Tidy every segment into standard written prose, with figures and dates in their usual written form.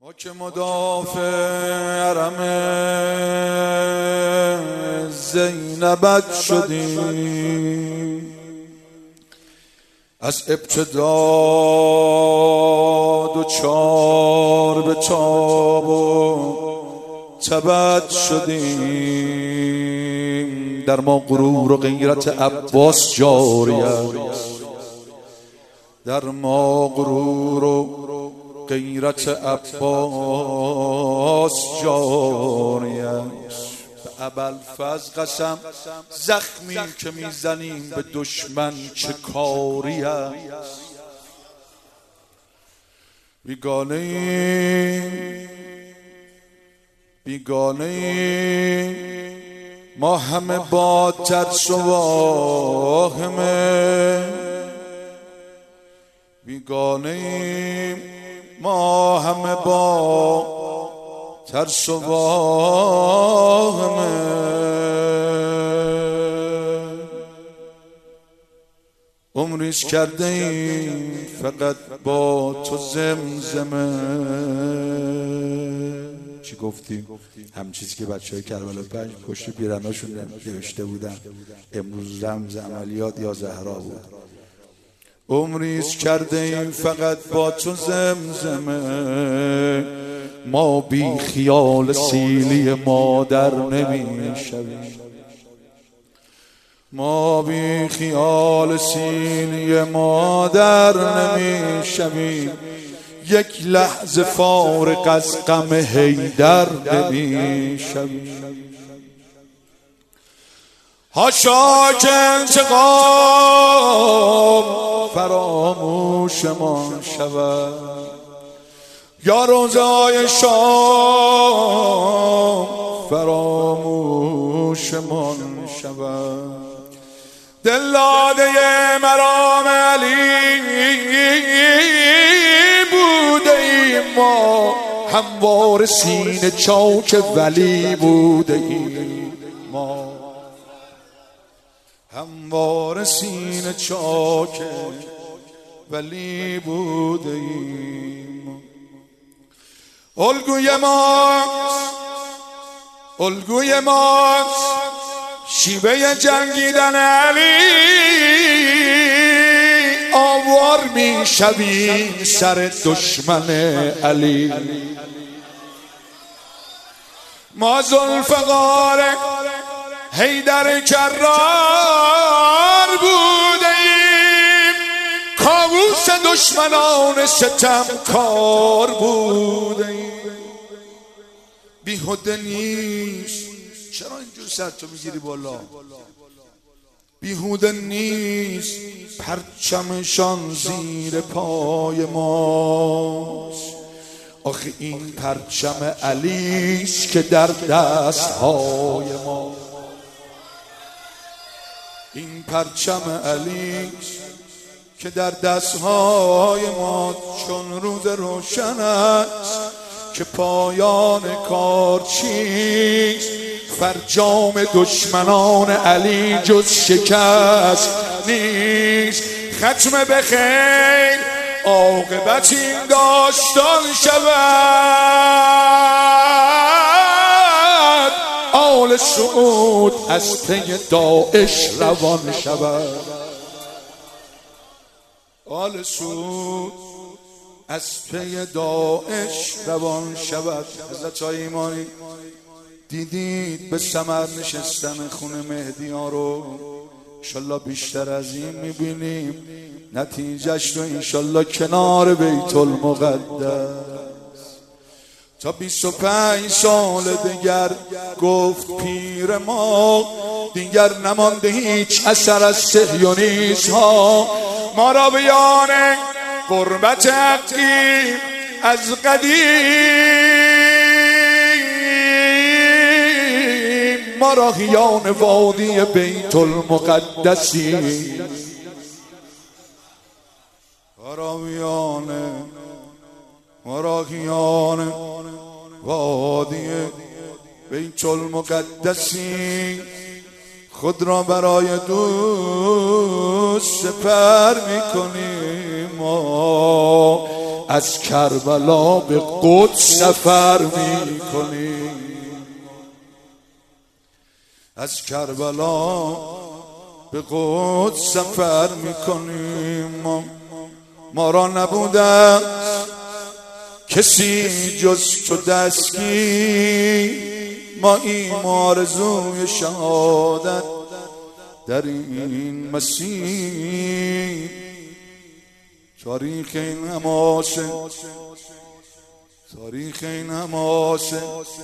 ما که مدافع حرم زینبت شدیم، از ابتدا دوچار به تاب و تبت شدیم. در ما غرور و غیرت عباس جاری است، در ما غرور و غیرت عباس جاری است. به ابوالفضل قسم زخمی که میزنیم به دشمن چه کاری است. بیگانه ما همه با ترس و واهمه، بیگانه ما همه با ترس و واهمه. عمریست کرده ایم فقط با تو زمزمه. چی گفتیم؟ هم چیزی که بچه های کربلا 5 پشت پیرناشون نوشته بودن. امروز رمز عملیات یا زهرا بود. عمریست کرده ایم فقط با تو زمزمه، ما بی خیال سیلی مادر نمیشویم، ما بی خیال سیلی مادر نمیشویم، یک لحظه فارغ از غم حیدر نمیشویم. حاشا که انتقام فراموشمان شود، یا روزای شام فراموشمان شود. دلاده مرام علی بوده ایم ما، هموار سینه چاک ولی بوده ایم ما، هموار سینه چاک ولی بوده ایم. الگوی ماست شیوه جنگیدن علی، آوار می شویم سر دشمن علی. ما ذوالفقار حیدر کرار بوده ایم، کاووس دشمنان ستم کار بوده ایم. بیهوده نیست، چرا اینجور سر تو میگیری بالا؟ بیهوده نیست پرچمشان زیر پای ماست، آخه این پرچم علیست که در دستهای ما، این پرچم علیست که در دستهای ما. چون روز روشن است که پایان کار چیست، فرجام دشمنان علی جز شکست نیست. ختم به خیر عاقبت این داستان شود، آل سعود از پی داعش روان شود، آل سعود از پی داعش روان شود. حضرت های ایمانی دیدید به ثمر نشستن خونه مهدی ها رو، انشالله بیشتر از این میبینیم نتیجهش رو، انشالله کنار بیت المقدس. تا 25 سال دیگر گفت پیر ما، دیگر نمانده هیچ اثر از صهیونیست ها، ما را به یان قربت حقی از قدیم، ما را هیان وادی بیت المقدسی، ما را هیان وادی بیت المقدسی، خود را برای دوست سپر میکنیم. ما از کربلا به قدس سفر میکنیم، از کربلا به قدس سفر میکنیم. ما را نبوده کسی جز تو دستگیر، ما این آرزوی شهادت در این مسیر. تاریخ این حماسه، تاریخ این حماسه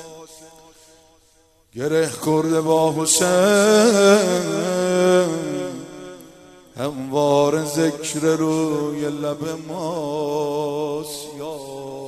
گره کرده با حسین، هموار ذکر روی لب ماست. یا